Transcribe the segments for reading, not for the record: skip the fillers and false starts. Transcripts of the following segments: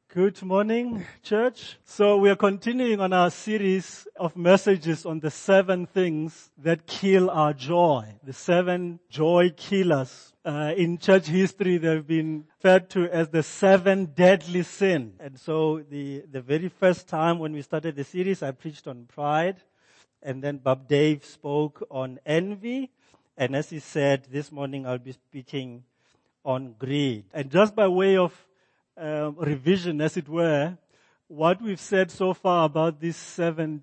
Good morning, church. So we are continuing on our series of messages on the 7 things that kill our joy, the 7 joy killers. In church history, they've been referred to as the 7 deadly sin. And so the very first time when we started the series, I preached on pride. And then Bob Dave spoke on envy. And as he said, this morning I'll be speaking on greed. And just by way of revision, as it were, what we've said so far about these 7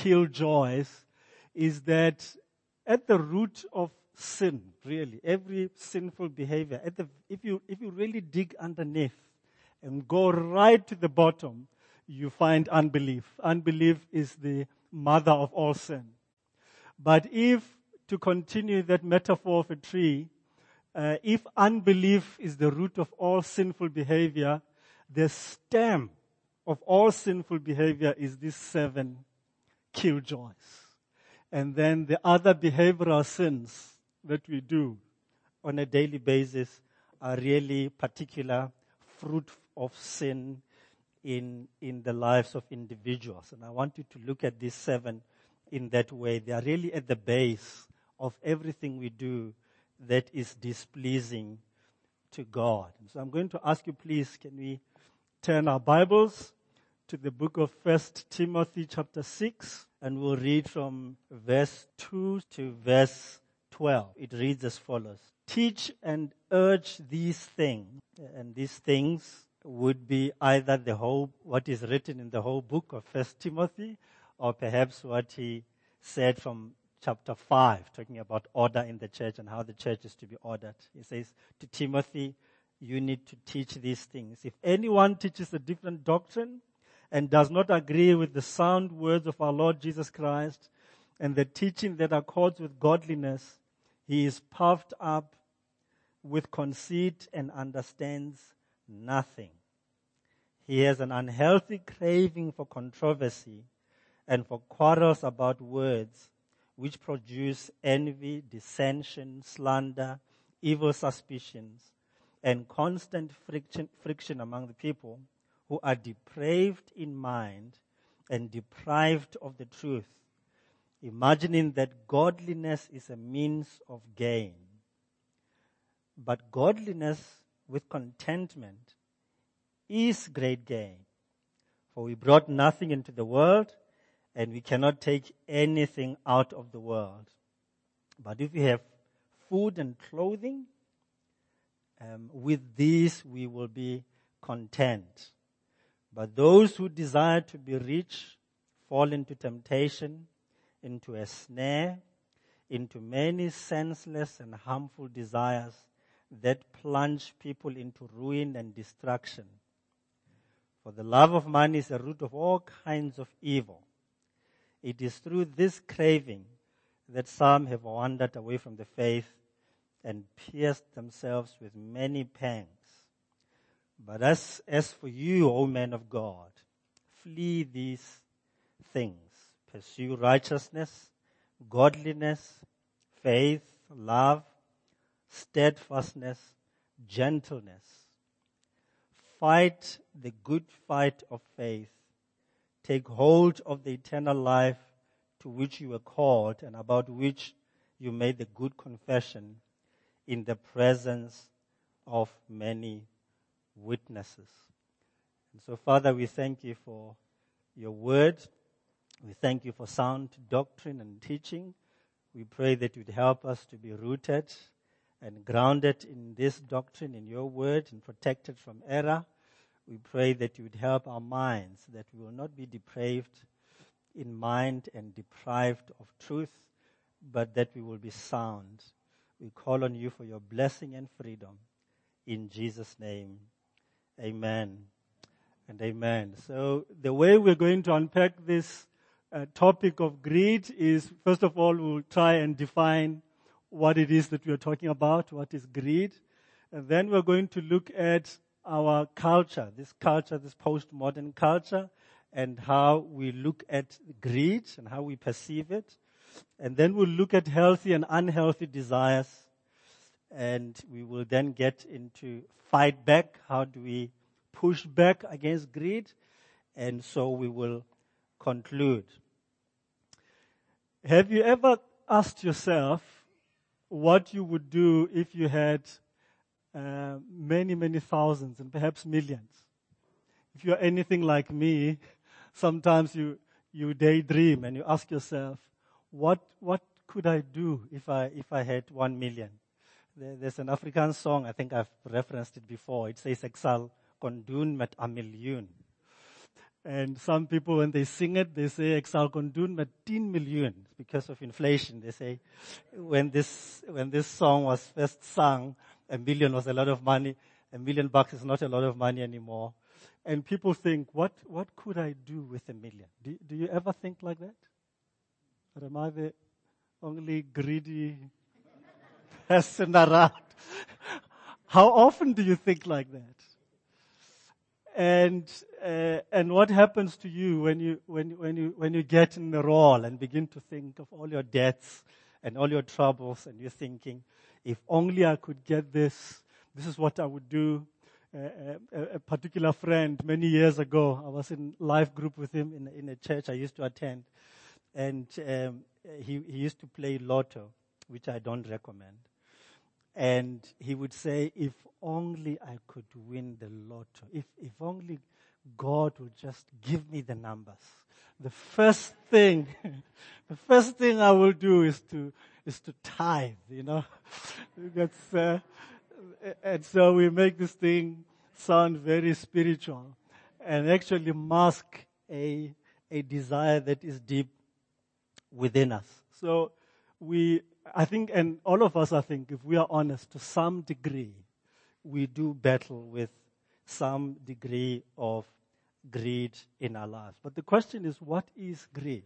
killjoys is that at the root of sin, really, every sinful behavior, if you really dig underneath and go right to the bottom, you find unbelief. Unbelief is the mother of all sin. But if, to continue that metaphor of a tree, if unbelief is the root of all sinful behavior, the stem of all sinful behavior is these 7 killjoys. And then the other behavioral sins that we do on a daily basis are really particular fruit of sin in the lives of individuals. And I want you to look at these 7 in that way. They are really at the base of everything we do that is displeasing to God. So I'm going to ask you, please, can we turn our Bibles to the book of 1 Timothy chapter 6, and we'll read from verse 2 to verse 12. It reads as follows. Teach and urge these things, and these things would be either what is written in the whole book of 1 Timothy, or perhaps what he said from chapter 5, talking about order in the church and how the church is to be ordered. He says to Timothy, you need to teach these things. If anyone teaches a different doctrine and does not agree with the sound words of our Lord Jesus Christ and the teaching that accords with godliness, he is puffed up with conceit and understands nothing. He has an unhealthy craving for controversy and for quarrels about words, which produce envy, dissension, slander, evil suspicions, and constant friction among the people who are depraved in mind and deprived of the truth, imagining that godliness is a means of gain. But godliness with contentment is great gain. For we brought nothing into the world, and we cannot take anything out of the world. But if we have food and clothing, with these we will be content. But those who desire to be rich fall into temptation, into a snare, into many senseless and harmful desires that plunge people into ruin and destruction. For the love of money is the root of all kinds of evil. It is through this craving that some have wandered away from the faith and pierced themselves with many pangs. But as for you, O man of God, flee these things. Pursue righteousness, godliness, faith, love, steadfastness, gentleness. Fight the good fight of faith. Take hold of the eternal life to which you were called and about which you made the good confession in the presence of many witnesses. And so, Father, we thank you for your word. We thank you for sound doctrine and teaching. We pray that you'd help us to be rooted and grounded in this doctrine, in your word, and protected from error. We pray that you would help our minds, that we will not be depraved in mind and deprived of truth, but that we will be sound. We call on you for your blessing and freedom. In Jesus' name, amen and amen. So the way we're going to unpack this topic of greed is, first of all, we'll try and define what it is that we are talking about, what is greed. And then we're going to look at our culture, this postmodern culture, and how we look at greed and how we perceive it. And then we'll look at healthy and unhealthy desires. And we will then get into fight back. How do we push back against greed, and so we will conclude. Have you ever asked yourself what you would do if you had many, many thousands and perhaps millions? If you're anything like me, sometimes you daydream and you ask yourself, what could I do if I had 1 million? There's an African song, I think I've referenced it before. It says, "Ek sal kon doen met 1 miljoen." And some people, when they sing it, they say, "Ek sal kon doen met 10 miljoen." Because of inflation, they say, when this song was first sung, 1 million was a lot of money. $1 million is not a lot of money anymore. And people think, what could I do with 1 million? Do you ever think like that? Or am I the only greedy person around? How often do you think like that? And what happens to you when you get in the role and begin to think of all your debts and all your troubles, and you're thinking, if only I could get this is what I would do. A particular friend many years ago, I was in life group with him in a church I used to attend, and he used to play lotto, which I don't recommend. And he would say, if only I could win the lotto, if only God would just give me the numbers, the first thing I will do is to tithe, That's and so we make this thing sound very spiritual and actually mask a desire that is deep within us. So I think, and all of us, I think, if we are honest, to some degree, we do battle with some degree of greed in our lives. But the question is, what is greed?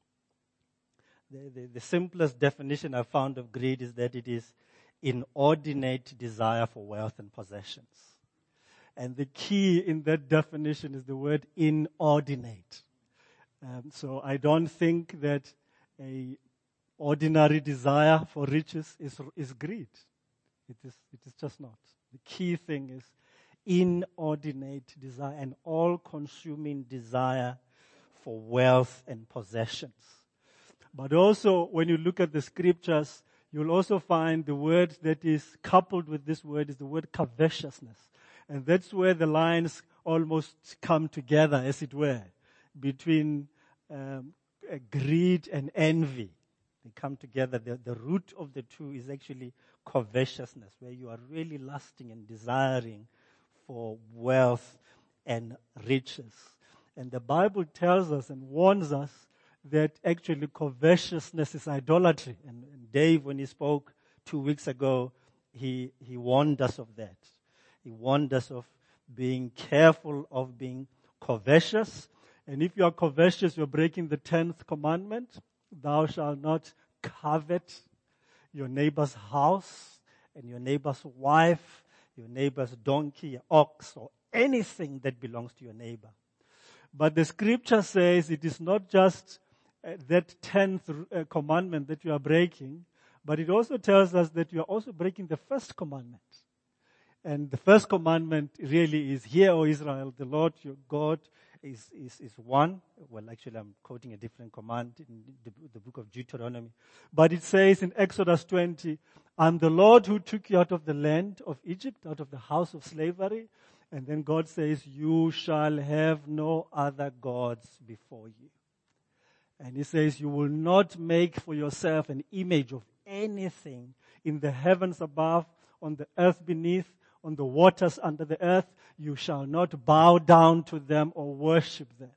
The simplest definition I found of greed is that it is inordinate desire for wealth and possessions. And the key in that definition is the word inordinate. So I don't think that a ordinary desire for riches is greed. It is just not. The key thing is inordinate desire, an all-consuming desire for wealth and possessions. But also, when you look at the scriptures, you'll also find the word that is coupled with this word is the word covetousness. And that's where the lines almost come together, as it were, between greed and envy. They come together. The root of the two is actually covetousness, where you are really lusting and desiring for wealth and riches. And the Bible tells us and warns us that actually covetousness is idolatry. And Dave, when he spoke 2 weeks ago, he warned us of that. He warned us of being careful of being covetous. And if you are covetous, you're breaking the 10th commandment. Thou shalt not covet your neighbor's house and your neighbor's wife, your neighbor's donkey, your ox, or anything that belongs to your neighbor. But the scripture says it is not just that 10th commandment that you are breaking, but it also tells us that you are also breaking the first commandment. And the first commandment really is, "Hear, O Israel, the Lord your God is one." Well, actually, I'm quoting a different command in the book of Deuteronomy. But it says in Exodus 20, "I'm the Lord who took you out of the land of Egypt, out of the house of slavery." And then God says, "You shall have no other gods before you." And he says, "You will not make for yourself an image of anything in the heavens above, on the earth beneath, on the waters under the earth. You shall not bow down to them or worship them.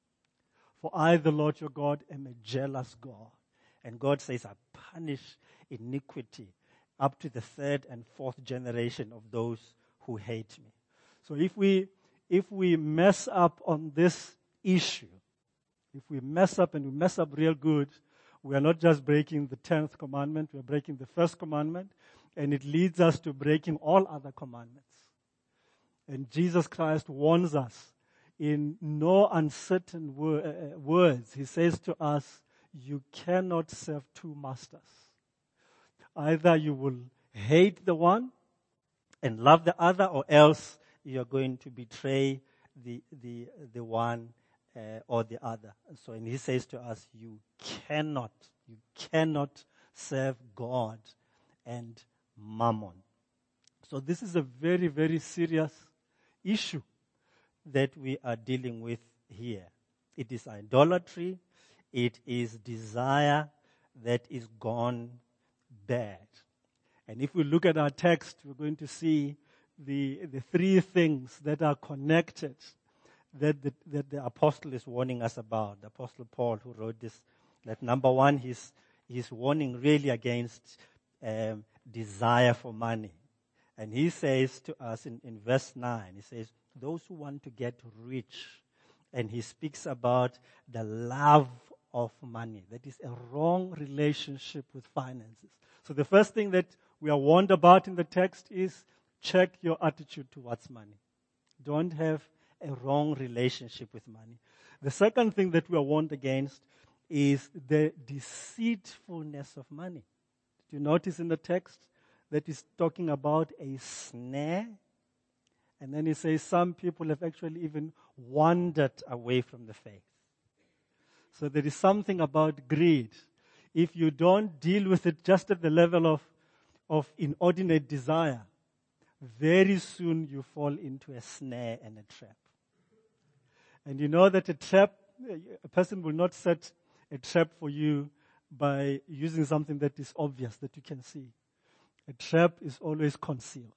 For I, the Lord your God, am a jealous God." And God says, "I punish iniquity up to the 3rd and 4th generation of those who hate me." So if we mess up on this issue, if we mess up and we mess up real good, we are not just breaking the 10th commandment, we are breaking the first commandment, and it leads us to breaking all other commandments. And Jesus Christ warns us in no uncertain words. He says to us, you cannot serve two masters. Either you will hate the one and love the other, or else you are going to betray the one or the other. So, and he says to us, you cannot serve God and mammon. So this is a very, very serious issue that we are dealing with here. It is idolatry. It is desire that is gone bad. And if we look at our text, we're going to see the three things that are connected that the apostle is warning us about. The apostle Paul, who wrote this, that number one, he's warning really against desire for money. And he says to us in verse 9, he says, those who want to get rich. And he speaks about the love of money. That is a wrong relationship with finances. So the first thing that we are warned about in the text is check your attitude towards money. Don't have a wrong relationship with money. The second thing that we are warned against is the deceitfulness of money. Did you notice in the text that is talking about a snare? And then he says some people have actually even wandered away from the faith. So there is something about greed. If you don't deal with it just at the level of inordinate desire, very soon you fall into a snare and a trap. And you know that a person will not set a trap for you by using something that is obvious, that you can see. A trap is always concealed.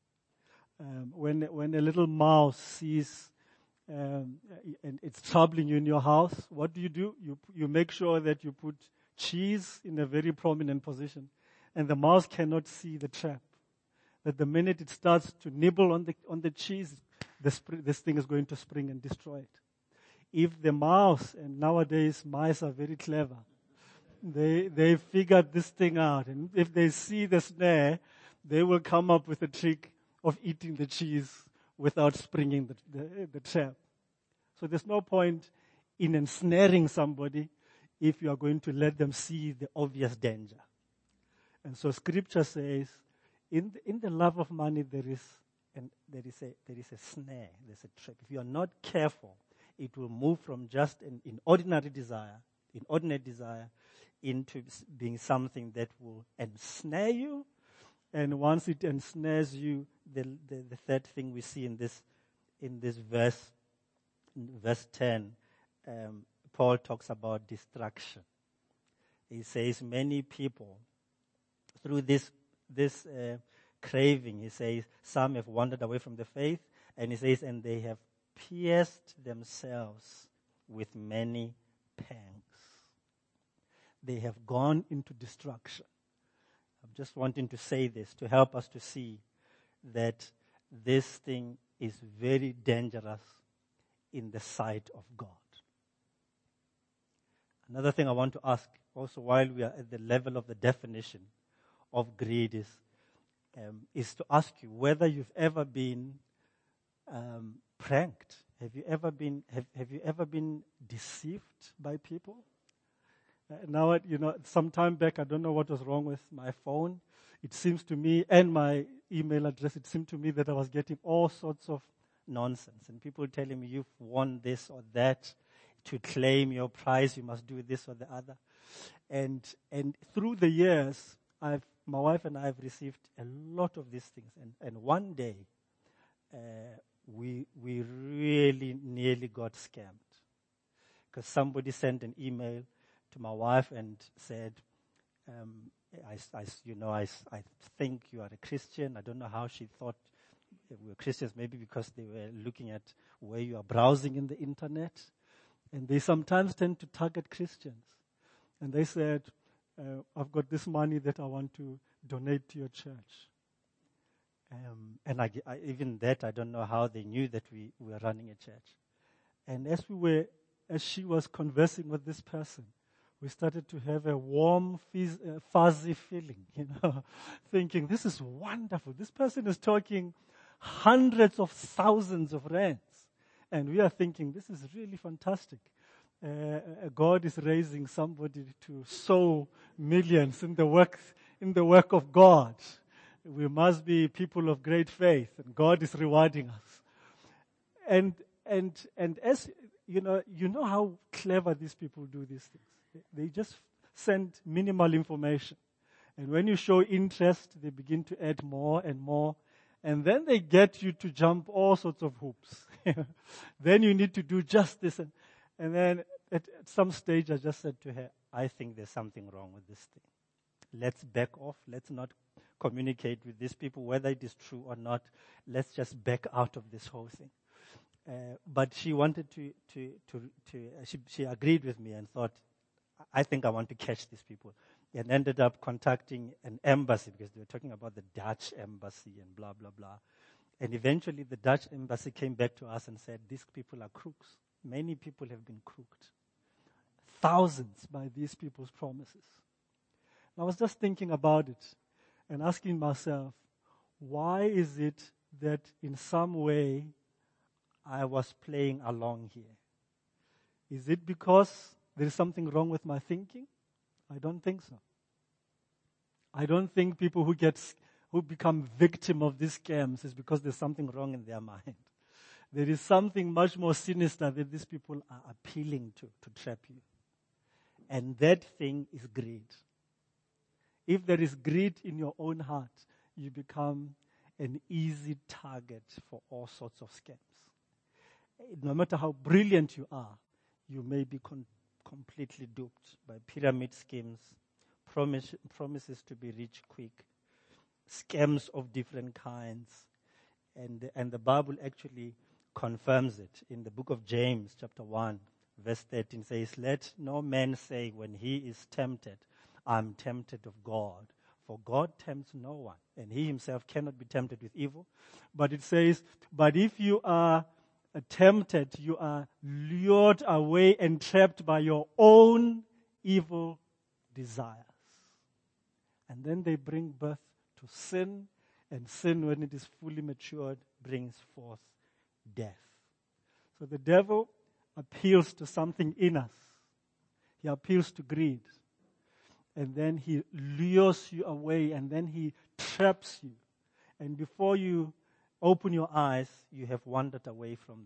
When a little mouse sees and it's troubling you in your house, what do? You make sure that you put cheese in a very prominent position, and the mouse cannot see the trap. That the minute it starts to nibble on the cheese, this thing is going to spring and destroy it. If the mouse, and nowadays mice are very clever, they figured this thing out, and if they see the snare, they will come up with a trick of eating the cheese without springing the trap. So there's no point in ensnaring somebody if you are going to let them see the obvious danger. And so Scripture says, in the love of money there is a snare, there's a trap. If you are not careful, it will move from just an inordinate desire into being something that will ensnare you. And once it ensnares you, the third thing we see in this verse, in verse 10, Paul talks about destruction. He says many people, through this craving, he says some have wandered away from the faith, and he says, and they have pierced themselves with many pangs. They have gone into destruction. I'm just wanting to say this to help us to see that this thing is very dangerous in the sight of God. Another thing I want to ask also while we are at the level of the definition of greed is to ask you whether you've ever been pranked. Have you ever been deceived by people? Now, some time back, I don't know what was wrong with my phone. It seems to me, and my email address, it seemed to me that I was getting all sorts of nonsense. And people telling me, you've won this or that. To claim your prize, you must do this or the other. And through the years, my wife and I have received a lot of these things. And one day, we really nearly got scammed. Because somebody sent an email to my wife and said, I think you are a Christian. I don't know how she thought we were Christians, maybe because they were looking at where you are browsing in the internet. And they sometimes tend to target Christians. And they said, I've got this money that I want to donate to your church. And even that, I don't know how they knew that we were running a church. And as she was conversing with this person, we started to have a warm, fuzzy feeling, thinking, this is wonderful. This person is talking hundreds of thousands of rands. And we are thinking, this is really fantastic. God is raising somebody to sow millions in the work of God. We must be people of great faith, and God is rewarding us. and as you know how clever these people do these things. They just send minimal information. And when you show interest, they begin to add more and more. And then they get you to jump all sorts of hoops. Then you need to do just this. And then at some stage, I just said to her, I think there's something wrong with this thing. Let's back off. Let's not communicate with these people, whether it is true or not. Let's just back out of this whole thing. But she wanted she agreed with me and thought, I think I want to catch these people. And ended up contacting an embassy because they were talking about the Dutch embassy and blah, blah, blah. And eventually the Dutch embassy came back to us and said, these people are crooks. Many people have been crooked. Thousands by these people's promises. I was just thinking about it and asking myself, why is it that in some way I was playing along here? Is it because there is something wrong with my thinking? I don't think so. I don't think people who become victim of these scams is because there's something wrong in their mind. There is something much more sinister that these people are appealing to trap you. And that thing is greed. If there is greed in your own heart, you become an easy target for all sorts of scams. No matter how brilliant you are, you may be completely duped by pyramid schemes, promises to be rich quick, scams of different kinds. And the Bible actually confirms it. In the book of James, chapter 1, verse 13 says, let no man say when he is tempted, I'm tempted of God. For God tempts no one, and he himself cannot be tempted with evil. But it says, but if you are tempted, you are lured away and trapped by your own evil desires. And then they bring birth to sin, and sin, when it is fully matured, brings forth death. So the devil appeals to something in us. He appeals to greed. And then he lures you away, and then he traps you. And before you open your eyes, you have wandered away from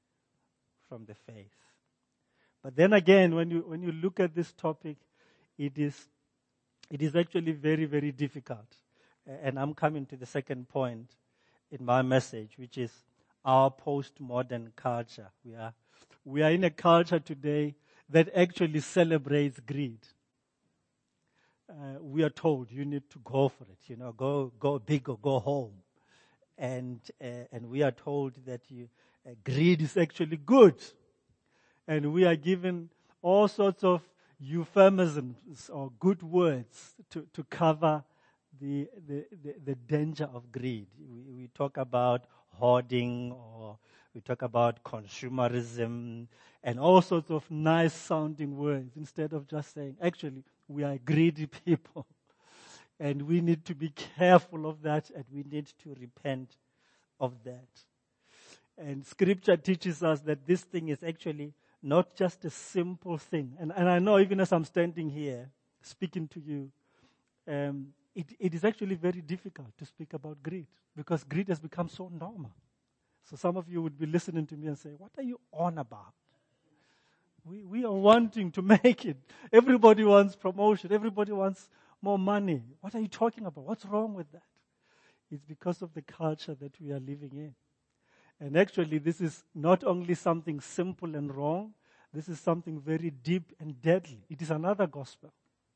the faith. But then again, when you look at this topic, it is actually very, very difficult. And I'm coming to the second point in my message, which is our postmodern culture. We are in a culture today that actually celebrates greed. We are told you need to go for it, go big or go home. And we are told that greed is actually good. And we are given all sorts of euphemisms or good words to cover the danger of greed. We talk about hoarding, or we talk about consumerism, and all sorts of nice sounding words, instead of just saying, actually, we are greedy people. And we need to be careful of that, and we need to repent of that. And Scripture teaches us that this thing is actually not just a simple thing. And I know even as I'm standing here speaking to you, it is actually very difficult to speak about greed, because greed has become so normal. So some of you would be listening to me and say, what are you on about? We are wanting to make it. Everybody wants promotion. Everybody wants more money. What are you talking about? What's wrong with that? It's because of the culture that we are living in. And actually, this is not only something simple and wrong, this is something very deep and deadly. It is another gospel.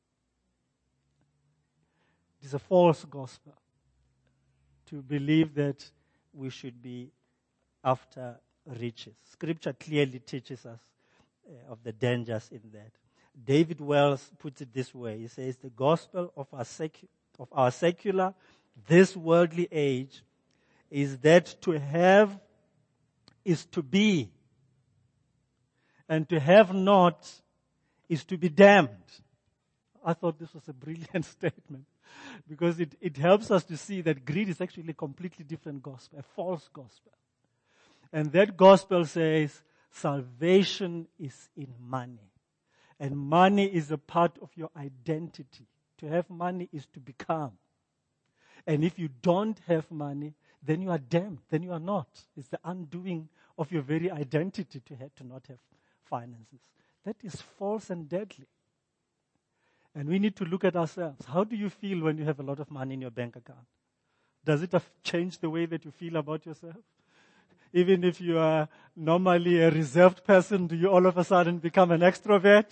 It is a false gospel to believe that we should be after riches. Scripture clearly teaches us of the dangers in that. David Wells puts it this way. He says, the gospel of our secular, this worldly age, is that to have is to be, and to have not is to be damned. I thought this was a brilliant statement, because it helps us to see that greed is actually a completely different gospel, a false gospel. And that gospel says salvation is in money. And money is a part of your identity. To have money is to become. And if you don't have money, then you are damned. Then you are not. It's the undoing of your very identity to not have finances. That is false and deadly. And we need to look at ourselves. How do you feel when you have a lot of money in your bank account? Does it change the way that you feel about yourself? Even if you are normally a reserved person, do you all of a sudden become an extrovert?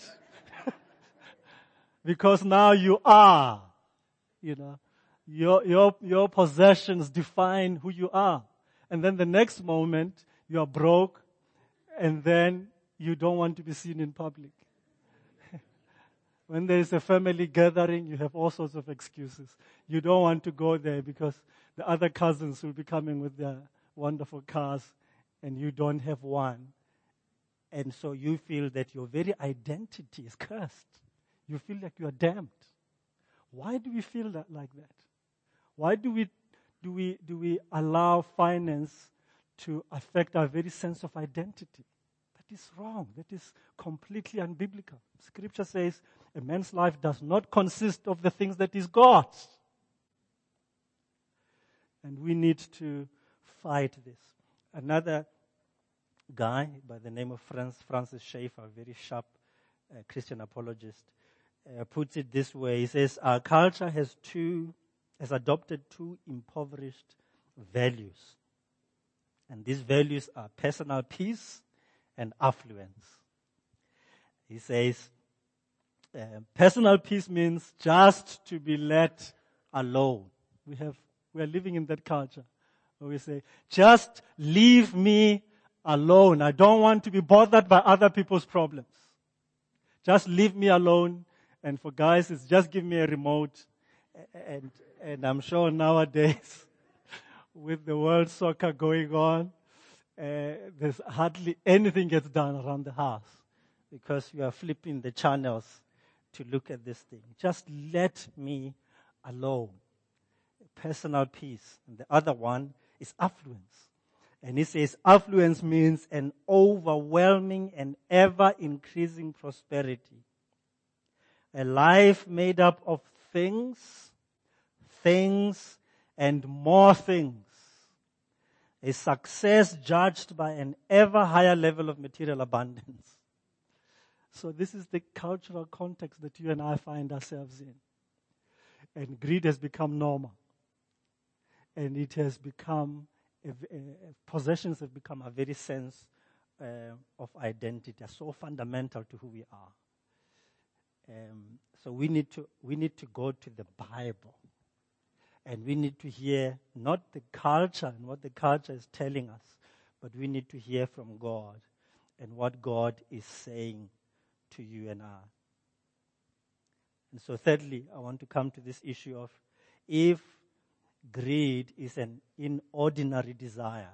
Because now you are, your possessions define who you are. And then the next moment, you are broke, and then you don't want to be seen in public. When there is a family gathering, you have all sorts of excuses. You don't want to go there because the other cousins will be coming with their wonderful cars, and you don't have one. And so you feel that your very identity is cursed. You feel like you are damned. Why do we feel like that? Why do we allow finance to affect our very sense of identity? That is wrong. That is completely unbiblical. Scripture says a man's life does not consist of the things that is God's. And we need to fight this. Another guy by the name of Francis Schaeffer, a very sharp Christian apologist, puts it this way. He says, our culture has adopted two impoverished values. And these values are personal peace and affluence. He says, personal peace means just to be let alone. We are living in that culture where we say, just leave me alone. I don't want to be bothered by other people's problems. Just leave me alone. And for guys, it's just give me a remote. And I'm sure nowadays, with the world soccer going on, there's hardly anything gets done around the house because you are flipping the channels to look at this thing. Just let me alone. Personal peace. And the other one is affluence. And he says affluence means an overwhelming and ever-increasing prosperity. A life made up of things, and more things. A success judged by an ever higher level of material abundance. So this is the cultural context that you and I find ourselves in. And greed has become normal. And it has become, possessions have become a very sense of identity. They're so fundamental to who we are. So we need to go to the Bible. And we need to hear not the culture and what the culture is telling us, but we need to hear from God and what God is saying to you and I. And so thirdly, I want to come to this issue of if greed is an inordinate desire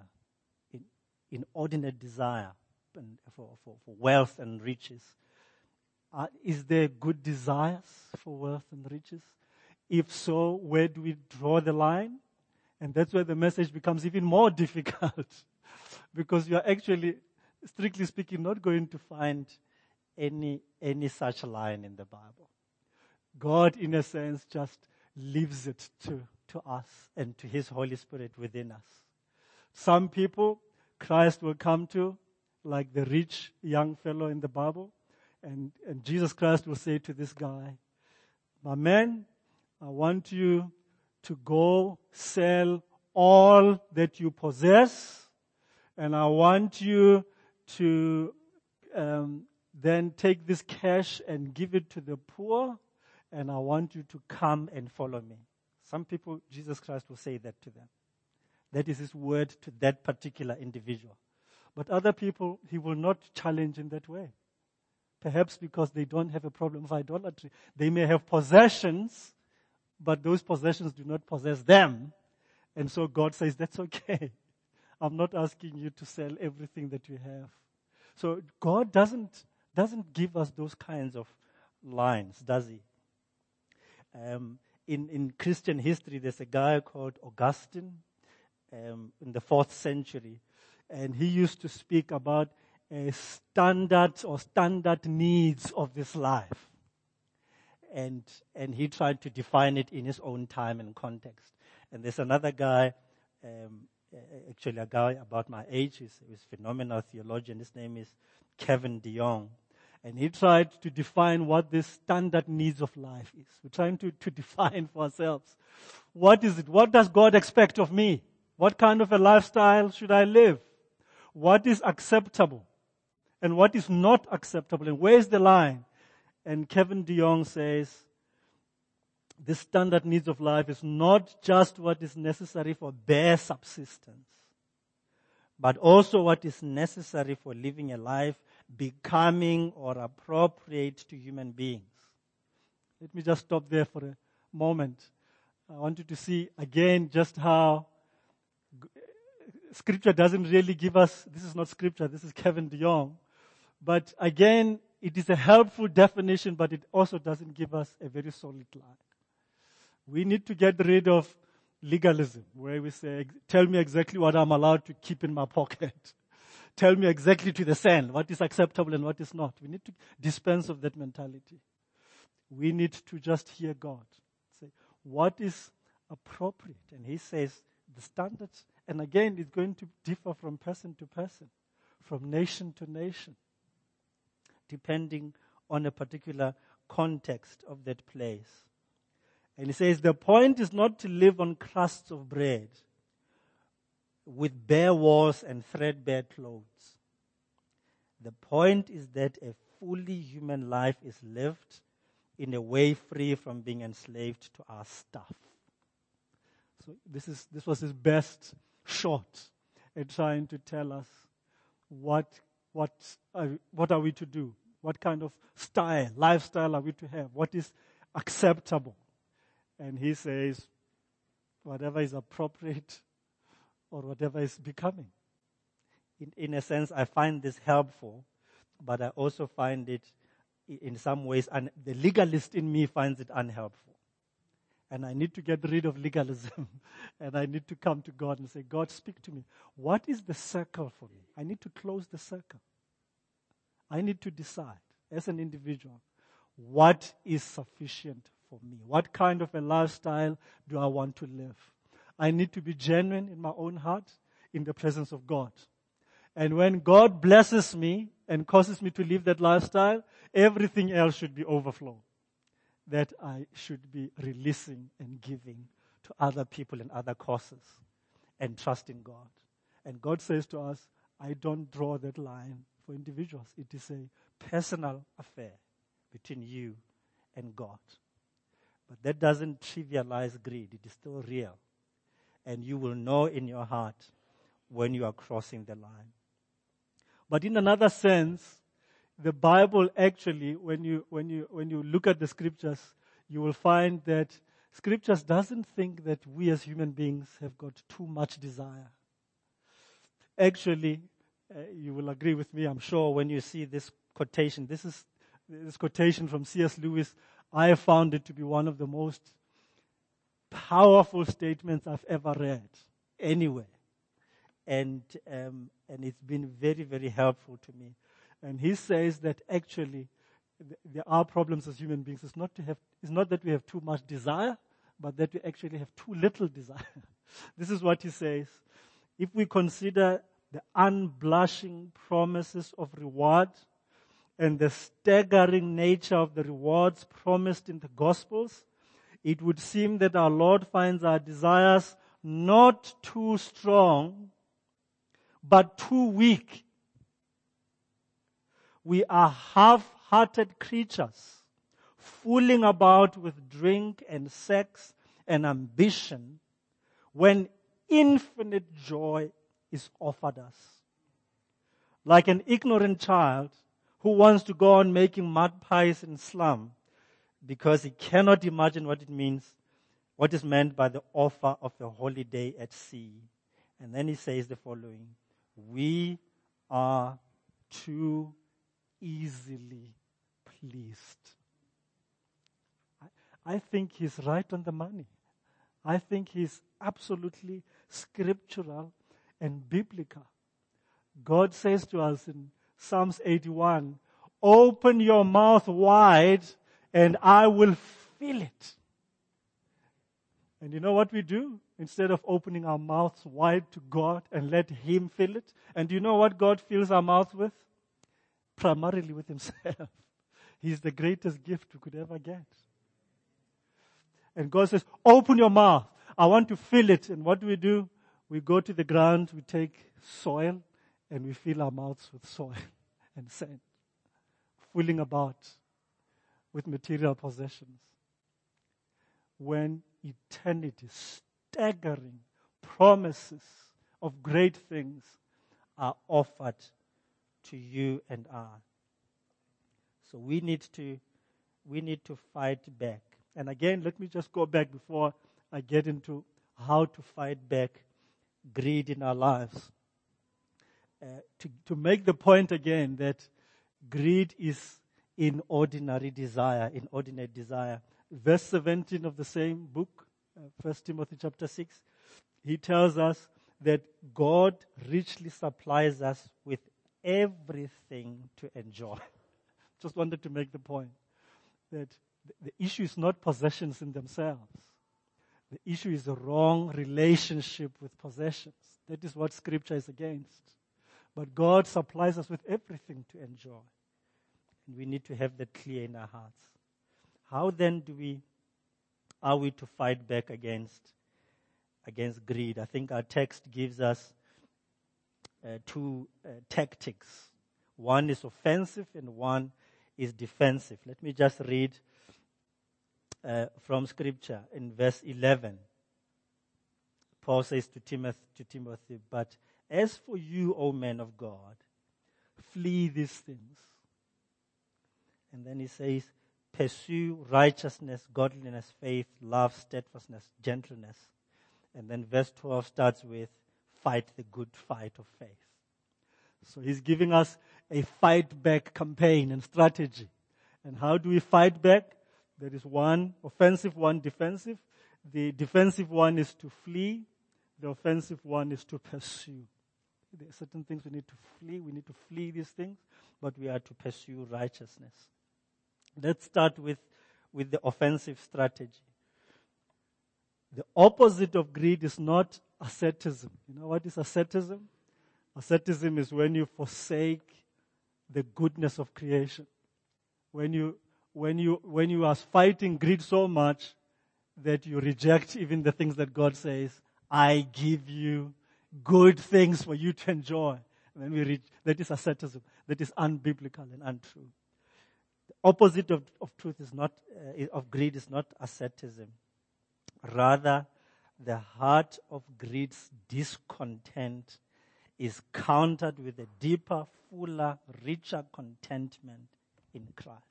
for wealth and riches, is there good desires for wealth and riches? If so, where do we draw the line? And that's where the message becomes even more difficult. Because you are actually, strictly speaking, not going to find any such line in the Bible. God, in a sense, just leaves it to us and to His Holy Spirit within us. Some people, Christ will come to, like the rich young fellow in the Bible, and Jesus Christ will say to this guy, my man, I want you to go sell all that you possess, and I want you to then take this cash and give it to the poor, and I want you to come and follow me. Some people, Jesus Christ will say that to them. That is His word to that particular individual. But other people, He will not challenge in that way. Perhaps because they don't have a problem of idolatry. They may have possessions, but those possessions do not possess them. And so God says, that's okay. I'm not asking you to sell everything that you have. So God doesn't give us those kinds of lines, does He? In Christian history, there's a guy called Augustine in the 4th century. And he used to speak about standard needs of this life. And he tried to define it in his own time and context. And there's another guy, actually a guy about my age. He's a phenomenal theologian. His name is Kevin DeYoung. And he tried to define what the standard needs of life is. We're trying to define for ourselves. What is it? What does God expect of me? What kind of a lifestyle should I live? What is acceptable? And what is not acceptable? And where's the line? And Kevin DeYoung says, the standard needs of life is not just what is necessary for bare subsistence, but also what is necessary for living a life becoming or appropriate to human beings. Let me just stop there for a moment. I want you to see again just how Scripture doesn't really give us, this is not Scripture, this is Kevin DeYoung. But again, it is a helpful definition, but it also doesn't give us a very solid line. We need to get rid of legalism, where we say, tell me exactly what I'm allowed to keep in my pocket. Tell me exactly to the cent what is acceptable and what is not. We need to dispense of that mentality. We need to just hear God. Say, what is appropriate? And He says the standards, and again, it's going to differ from person to person, from nation to nation, depending on a particular context of that place. And He says the point is not to live on crusts of bread with bare walls and threadbare clothes. The point is that a fully human life is lived in a way free from being enslaved to our stuff. So this was his best shot at trying to tell us what are we to do? What kind of lifestyle are we to have? What is acceptable? And he says, whatever is appropriate or whatever is becoming. In a sense, I find this helpful, but I also find it in some ways, and the legalist in me finds it unhelpful. And I need to get rid of legalism. And I need to come to God and say, God, speak to me. What is the circle for me? I need to close the circle. I need to decide as an individual, what is sufficient for me? What kind of a lifestyle do I want to live? I need to be genuine in my own heart in the presence of God. And when God blesses me and causes me to live that lifestyle, everything else should be overflow that I should be releasing and giving to other people and other causes and trust in God. And God says to us, I don't draw that line for individuals. It is a personal affair between you and God. But that doesn't trivialize greed. It is still real. And you will know in your heart when you are crossing the line. But in another sense, the Bible actually, when you look at the Scriptures, you will find that Scriptures doesn't think that we as human beings have got too much desire. Actually, you will agree with me, I'm sure, when you see this quotation. This quotation from C.S. Lewis. I have found it to be one of the most powerful statements I've ever read anywhere. And it's been very, very helpful to me. And he says that actually there are problems as human beings. It's not that we have too much desire, but that we actually have too little desire. This is what he says. If we consider the unblushing promises of reward and the staggering nature of the rewards promised in the Gospels, it would seem that our Lord finds our desires not too strong, but too weak. We are half-hearted creatures, fooling about with drink and sex and ambition when infinite joy is offered us. Like an ignorant child who wants to go on making mud pies in slum because he cannot imagine what is meant by the offer of a holiday at sea. And then he says the following: we are too easily pleased. I think he's right on the money. I think he's absolutely scriptural and biblical. God says to us in Psalms 81, open your mouth wide and I will fill it. And you know what we do? instead of opening our mouths wide to God and let Him fill it. And do you know what God fills our mouth with? Primarily with Himself. He's the greatest gift we could ever get. And God says, open your mouth. I want to fill it. And what do? We go to the ground, we take soil, and we fill our mouths with soil and sand, fooling about with material possessions. When eternity, staggering promises of great things are offered to you and I. So we need to fight back. And again, let me just go back before I get into how to fight back greed in our lives. To make the point again that greed is inordinate desire. Verse 17 of the same book, 1 Timothy chapter 6, he tells us that God richly supplies us with everything to enjoy. Just wanted to make the point that the issue is not possessions in themselves. The issue is the wrong relationship with possessions. That is what Scripture is against. But God supplies us with everything to enjoy. And we need to have that clear in our hearts. How then are we to fight back against greed? I think our text gives us two tactics. One is offensive and one is defensive. Let me just read from Scripture in verse 11. Paul says to Timothy, but as for you, O man of God, flee these things. And then he says, pursue righteousness, godliness, faith, love, steadfastness, gentleness. And then verse 12 starts with, fight the good fight of faith. So he's giving us a fight back campaign and strategy. And how do we fight back? There is one offensive, one defensive. The defensive one is to flee. The offensive one is to pursue. There are certain things we need to flee. We need to flee these things, but we are to pursue righteousness. Let's start with the offensive strategy. The opposite of greed is not asceticism. You know what is asceticism? Asceticism is when you forsake the goodness of creation. When you are fighting greed so much that you reject even the things that God says, I give you good things for you to enjoy. And then that is asceticism. That is unbiblical and untrue. The opposite of truth is not of greed is not asceticism. Rather, the heart of greed's discontent is countered with a deeper, fuller, richer contentment in Christ.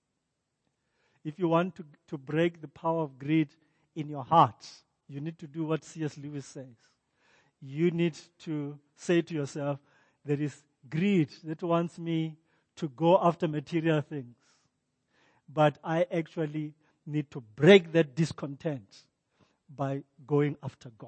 If you want to break the power of greed in your heart, you need to do what C.S. Lewis says. You need to say to yourself, there is greed that wants me to go after material things. But I actually need to break that discontent by going after God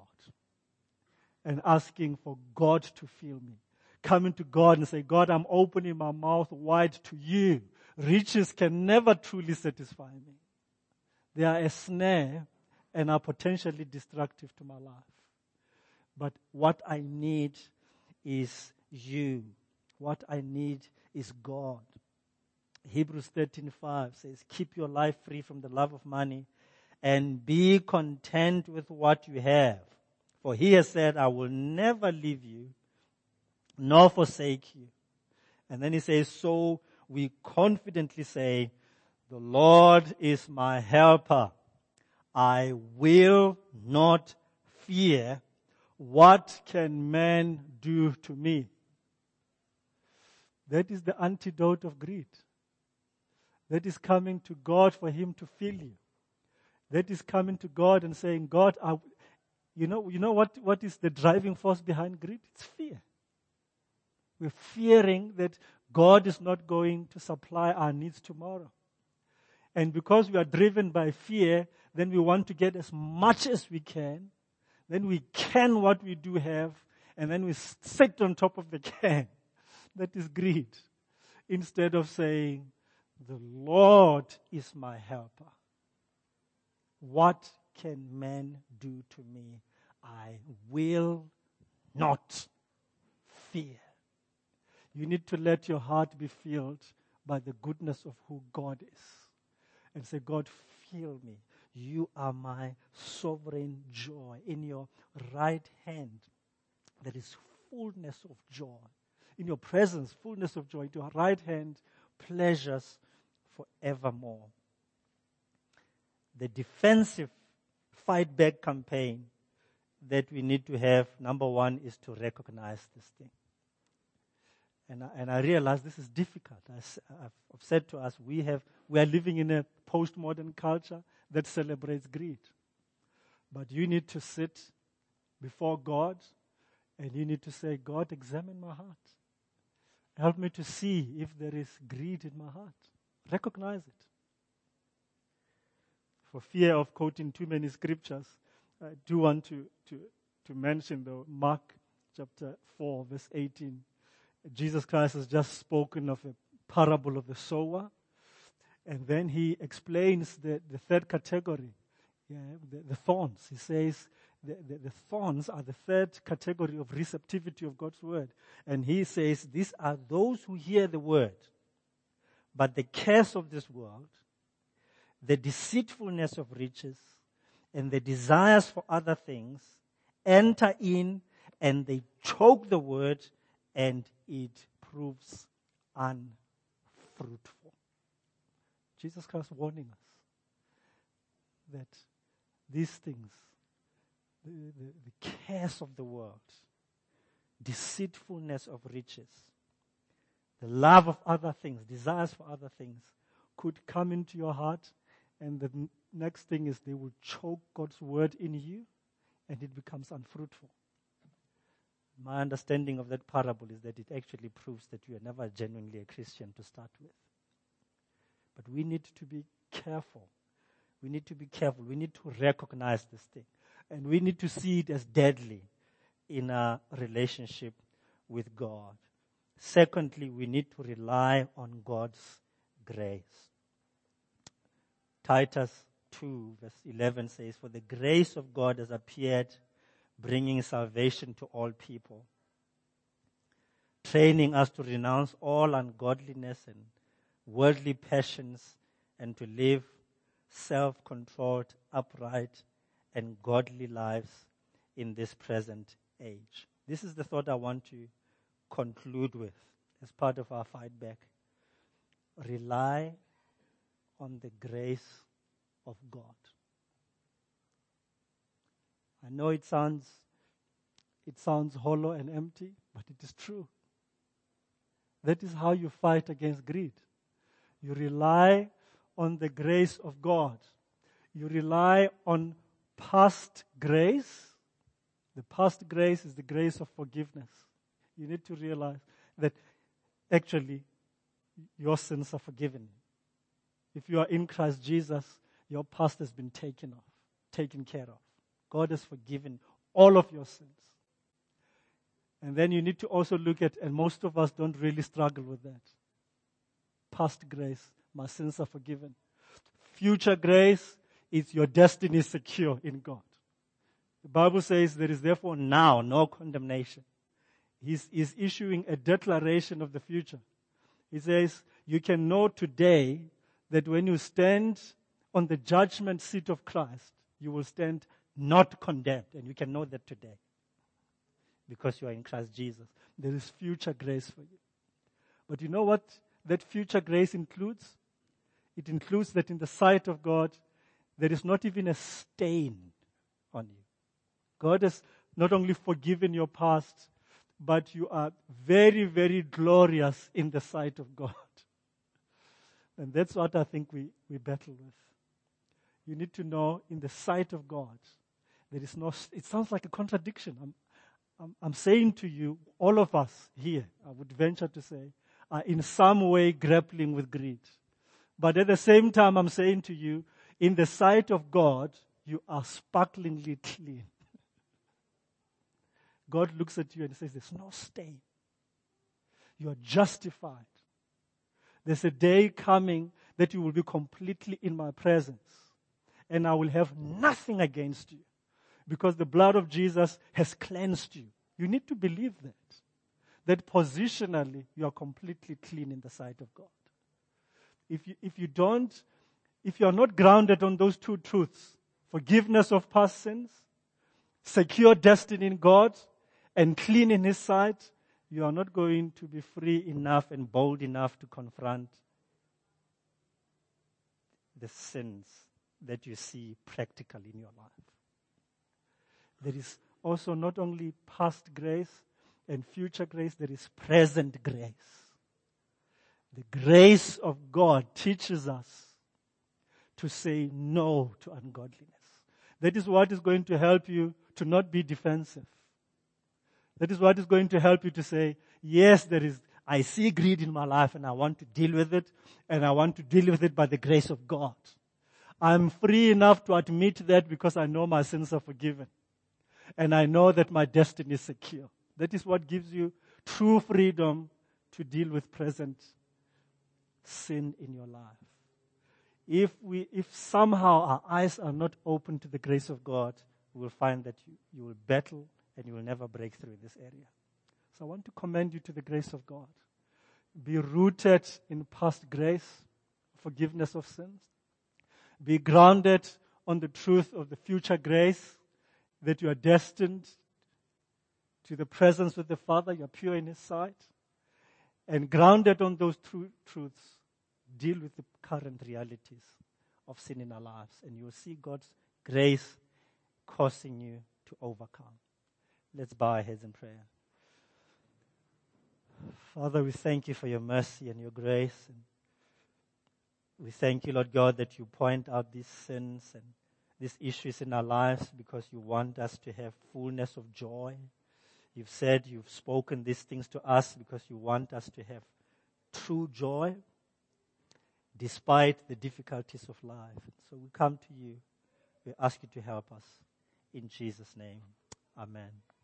and asking for God to fill me. Coming to God and say, God, I'm opening my mouth wide to you. Riches can never truly satisfy me. They are a snare and are potentially destructive to my life. But what I need is you. What I need is God. Hebrews 13:5 says, keep your life free from the love of money and be content with what you have. For he has said, I will never leave you nor forsake you. And then he says, so we confidently say, the Lord is my helper. I will not fear. What can man do to me? That is the antidote of greed. That is coming to God for him to fill you. That is coming to God and saying, God, you know what is the driving force behind greed? It's fear. We're fearing that God is not going to supply our needs tomorrow. And because we are driven by fear, then we want to get as much as we can. Then we can what we do have, and then we sit on top of the can. That is greed. Instead of saying, the Lord is my helper. What can man do to me? I will not fear. You need to let your heart be filled by the goodness of who God is. And say, God, fill me. You are my sovereign joy. In your right hand, there is fullness of joy. In your presence, fullness of joy. To your right hand, pleasures forevermore. The defensive fight back campaign that we need to have, number one, is to recognize this thing. And I realize this is difficult. I've said to us, we are living in a postmodern culture that celebrates greed. But you need to sit before God and you need to say, God, examine my heart. Help me to see if there is greed in my heart. Recognize it. For fear of quoting too many scriptures, I do want to mention though Mark chapter 4 verse 18. Jesus Christ has just spoken of a parable of the sower. And then he explains the third category, the thorns. He says the thorns are the third category of receptivity of God's word. And he says these are those who hear the word. But the cares of this world, the deceitfulness of riches, and the desires for other things enter in and they choke the word and it proves unfruitful. Jesus Christ warning us that these things, the cares of the world, deceitfulness of riches, the love of other things, desires for other things, could come into your heart, and the next thing is they will choke God's word in you, and it becomes unfruitful. My understanding of that parable is that it actually proves that you are never genuinely a Christian to start with. But we need to be careful. We need to be careful. We need to recognize this thing. And we need to see it as deadly in our relationship with God. Secondly, we need to rely on God's grace. Titus 2 verse 11 says, "For the grace of God has appeared, bringing salvation to all people, training us to renounce all ungodliness and worldly passions and to live self-controlled, upright, and godly lives in this present age." This is the thought I want to conclude with as part of our fight back. Rely on the grace of God. I know it sounds hollow and empty, but it is true. That is how you fight against greed. You rely on the grace of God. You rely on past grace. The past grace is the grace of forgiveness. You need to realize that actually your sins are forgiven. If you are in Christ Jesus, your past has been taken care of. God has forgiven all of your sins. And then you need to also look at, and most of us don't really struggle with that. Past grace, my sins are forgiven. Future grace is your destiny secure in God. The Bible says there is therefore now no condemnation. He's issuing a declaration of the future. He says, you can know today that when you stand on the judgment seat of Christ, you will stand not condemned. And you can know that today because you are in Christ Jesus. There is future grace for you. But you know what that future grace includes? It includes that in the sight of God, there is not even a stain on you. God has not only forgiven your past, but you are very, very glorious in the sight of God. And that's what I think we battle with. You need to know in the sight of God, there is no, it sounds like a contradiction. I'm saying to you, all of us here, I would venture to say, are in some way grappling with greed. But at the same time, I'm saying to you, in the sight of God, you are sparklingly clean. God looks at you and says, there's no stain. You are justified. There's a day coming that you will be completely in my presence. And I will have nothing against you. because the blood of Jesus has cleansed you. You need to believe that positionally you are completely clean in the sight of God. If you are not grounded on those two truths, forgiveness of past sins, secure destiny in God, and clean in His sight, you are not going to be free enough and bold enough to confront the sins that you see practically in your life. There is also not only past grace and future grace, there is present grace. The grace of God teaches us to say no to ungodliness. That is what is going to help you to not be defensive. That is what is going to help you to say, yes, I see greed in my life and I want to deal with it, and I want to deal with it by the grace of God. I'm free enough to admit that because I know my sins are forgiven. And I know that my destiny is secure. That is what gives you true freedom to deal with present sin in your life. If somehow our eyes are not open to the grace of God, we will find that you will battle and you will never break through in this area. So I want to commend you to the grace of God. Be rooted in past grace, forgiveness of sins. Be grounded on the truth of the future grace, that you are destined to the presence with the Father, you are pure in His sight. And grounded on those truths, deal with the current realities of sin in our lives. And you will see God's grace causing you to overcome. Let's bow our heads in prayer. Father, we thank you for your mercy and your grace. And we thank you, Lord God, that you point out these sins and these issues in our lives because you want us to have fullness of joy. You've spoken these things to us because you want us to have true joy despite the difficulties of life. So we come to you. We ask you to help us. In Jesus' name, amen.